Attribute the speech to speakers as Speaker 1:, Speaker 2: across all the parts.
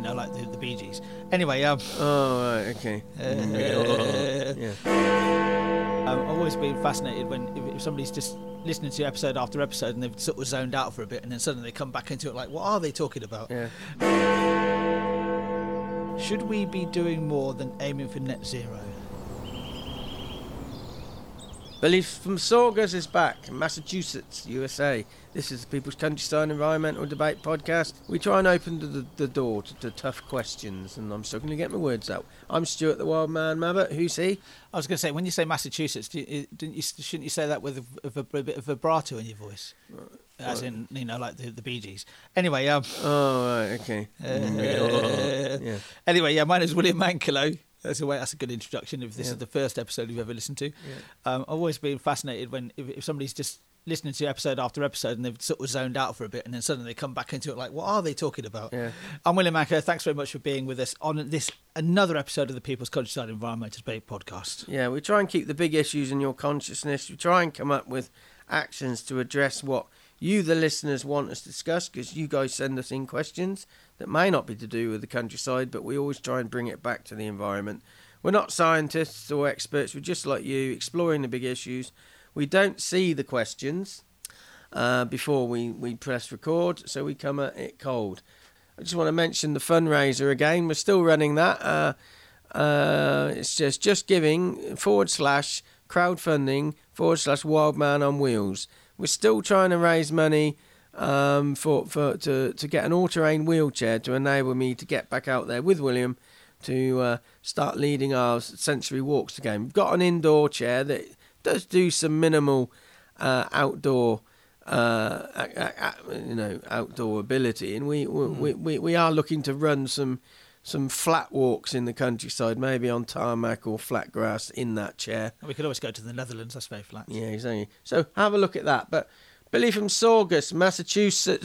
Speaker 1: like the Bee Gees. Anyway,
Speaker 2: Oh, right, okay. Yeah.
Speaker 1: I've always been fascinated when if somebody's just listening to episode after episode and they've sort of zoned out for a bit and then suddenly they come back into it like, what are they talking about?
Speaker 2: Yeah.
Speaker 1: Should we be doing more than aiming for net zero?
Speaker 2: Billy from Saugus is back, Massachusetts, USA. This is the People's Countryside Environmental Debate Podcast. We try and open the door to tough questions, and I'm struggling to get my words out. I'm Stuart the Wild Man Mabbott. Who's he?
Speaker 1: I was going to say, when you say Massachusetts, shouldn't you say that with a bit of vibrato in your voice? As in, like the Bee Gees. Anyway,
Speaker 2: Oh, right, okay. Yeah.
Speaker 1: Anyway, my name's William Mankillo. That's a good introduction if this is the first episode you've ever listened to.
Speaker 2: Yeah.
Speaker 1: I've always been fascinated when if somebody's just listening to episode after episode and they've sort of zoned out for a bit and then suddenly they come back into it like, what are they talking about?
Speaker 2: Yeah.
Speaker 1: I'm William Mankillo. Thanks very much for being with us on another episode of the People's Countryside Environmental Debate Podcast.
Speaker 2: Yeah, we try and keep the big issues in your consciousness. We try and come up with actions to address what you, the listeners, want us to discuss, because you guys send us in questions that may not be to do with the countryside, but we always try and bring it back to the environment. We're not scientists or experts. We're just like you, exploring the big issues. We don't see the questions before we press record, so we come at it cold. I just want to mention the fundraiser again. We're still running that. It's just giving /crowdfunding /wildman on wheels. We're still trying to raise money to get an all-terrain wheelchair to enable me to get back out there with William to start leading our sensory walks again. We've got an indoor chair that does do some minimal outdoor outdoor ability, and we are looking to run some flat walks in the countryside, maybe on tarmac or flat grass in that chair.
Speaker 1: We could always go to the Netherlands, that's very flat.
Speaker 2: Yeah, exactly. So have a look at that. But Billy from Saugus, Massachusetts,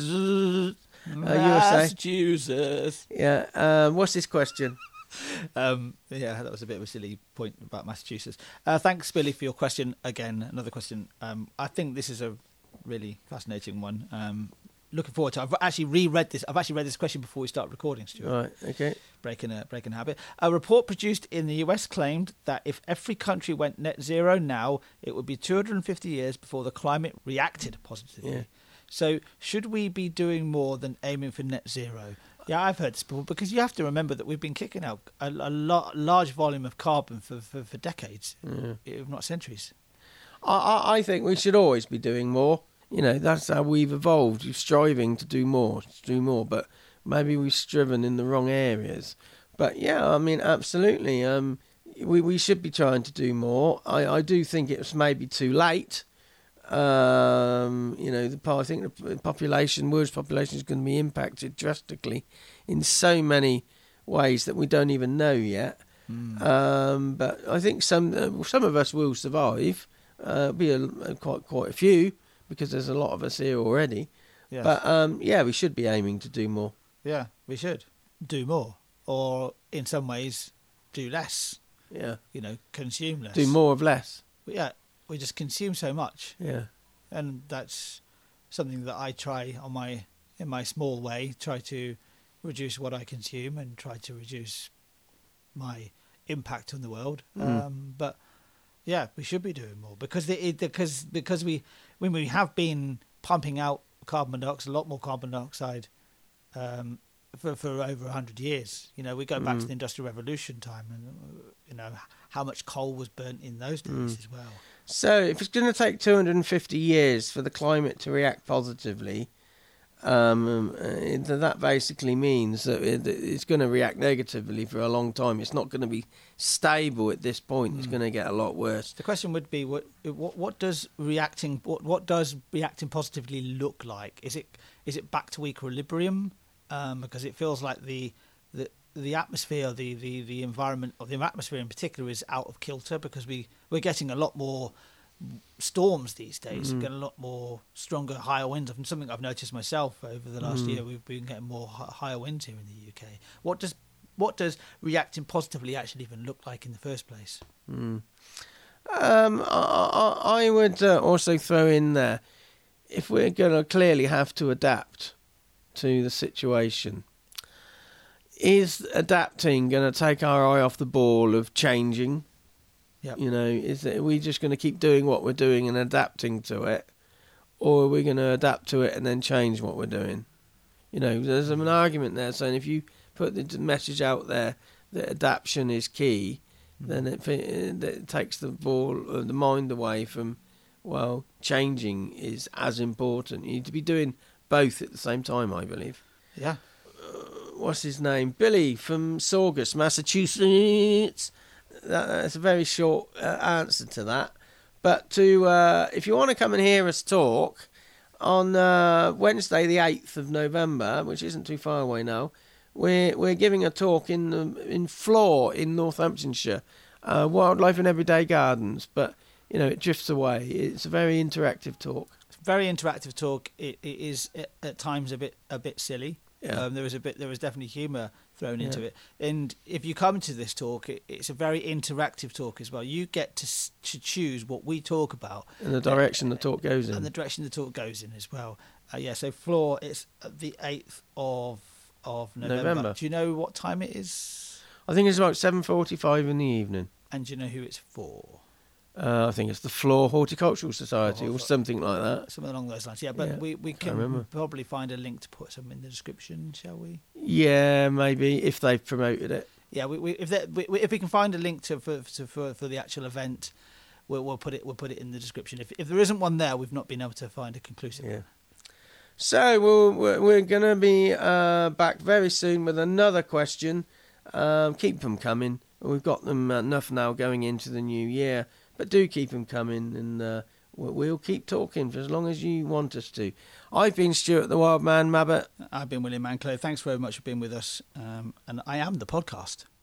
Speaker 1: Massachusetts.
Speaker 2: Yeah. What's his question?
Speaker 1: That was a bit of a silly point about Massachusetts. Thanks, Billy, for your question. Again, another question. I think this is a really fascinating one. Looking forward to it. I've actually read this question before we start recording, Stuart.
Speaker 2: Right, okay.
Speaker 1: Breaking habit. A report produced in the US claimed that if every country went net zero now, it would be 250 years before the climate reacted positively.
Speaker 2: Yeah.
Speaker 1: So should we be doing more than aiming for net zero? Yeah, I've heard this before, because you have to remember that we've been kicking out a large volume of carbon for decades, if not centuries.
Speaker 2: I think we should always be doing more. That's how we've evolved. We're striving to do more, but maybe we've striven in the wrong areas. But yeah, I mean, absolutely. We should be trying to do more. I do think it's maybe too late. I think the world's population is going to be impacted drastically in so many ways that we don't even know yet. But I think some of us will survive. Be quite a few, because there's a lot of us here already.
Speaker 1: Yes.
Speaker 2: But we should be aiming to do more.
Speaker 1: Yeah, we should do more, or in some ways, do less.
Speaker 2: Yeah.
Speaker 1: Consume less.
Speaker 2: Do more of less.
Speaker 1: Yeah. We just consume so much.
Speaker 2: Yeah.
Speaker 1: And that's something that I try in my small way, try to reduce what I consume and try to reduce my impact on the world. But yeah, we should be doing more, because we have been pumping out carbon dioxide, a lot more carbon dioxide for over 100 years. We go back to the Industrial Revolution time, and how much coal was burnt in those days as well.
Speaker 2: So if it's going to take 250 years for the climate to react positively, that basically means that it's going to react negatively for a long time. It's not going to be stable at this point. It's going to get a lot worse.
Speaker 1: The question would be, what does reacting positively look like? Is it back to equilibrium? Because it feels like the atmosphere, the environment, or the atmosphere in particular, is out of kilter, because we're getting a lot more storms these days. We get a lot more stronger, higher winds. And something I've noticed myself over the last year, we've been getting more higher winds here in the UK. What does reacting positively actually even look like in the first place?
Speaker 2: I would also throw in there, if we're going to clearly have to adapt to the situation, is adapting going to take our eye off the ball of changing?
Speaker 1: Yep.
Speaker 2: You know, are we just going to keep doing what we're doing and adapting to it? Or are we going to adapt to it and then change what we're doing? You know, there's an argument there saying if you put the message out there that adaptation is key, then it takes the mind away from, well, changing is as important. You need to be doing both at the same time, I believe.
Speaker 1: Yeah.
Speaker 2: What's his name? Billy from Saugus, Massachusetts. That's a very short answer to that. But if you want to come and hear us talk on Wednesday, the 8th of November, which isn't too far away now, we're giving a talk in Flor in Northamptonshire, Wildlife and Everyday Gardens. But you know, it drifts away. It's a very interactive talk.
Speaker 1: Very interactive talk. It is at times a bit silly.
Speaker 2: Yeah.
Speaker 1: There was definitely humour thrown into it. And if you come to this talk, it's a very interactive talk as well. You get to choose what we talk about
Speaker 2: and the direction the talk goes in.
Speaker 1: And the direction the talk goes in as well. So Flor, it's the 8th of November. Do you know what time it is?
Speaker 2: I think it's about 7:45 in the evening.
Speaker 1: And do you know who it's for?
Speaker 2: I think it's the Flor Horticultural Society or something like that.
Speaker 1: Something along those lines, yeah. But we can probably find a link to put some in the description, shall we?
Speaker 2: Yeah, maybe, if they've promoted it.
Speaker 1: Yeah, if we can find a link for the actual event, we'll put it in the description. If there isn't one there, we've not been able to find a conclusive one.
Speaker 2: So we're going to be back very soon with another question. Keep them coming. We've got them enough now going into the new year. But do keep them coming, and we'll keep talking for as long as you want us to. I've been Stuart the Wild Man Mabbott.
Speaker 1: I've been William Manclow. Thanks very much for being with us. And I am the podcast.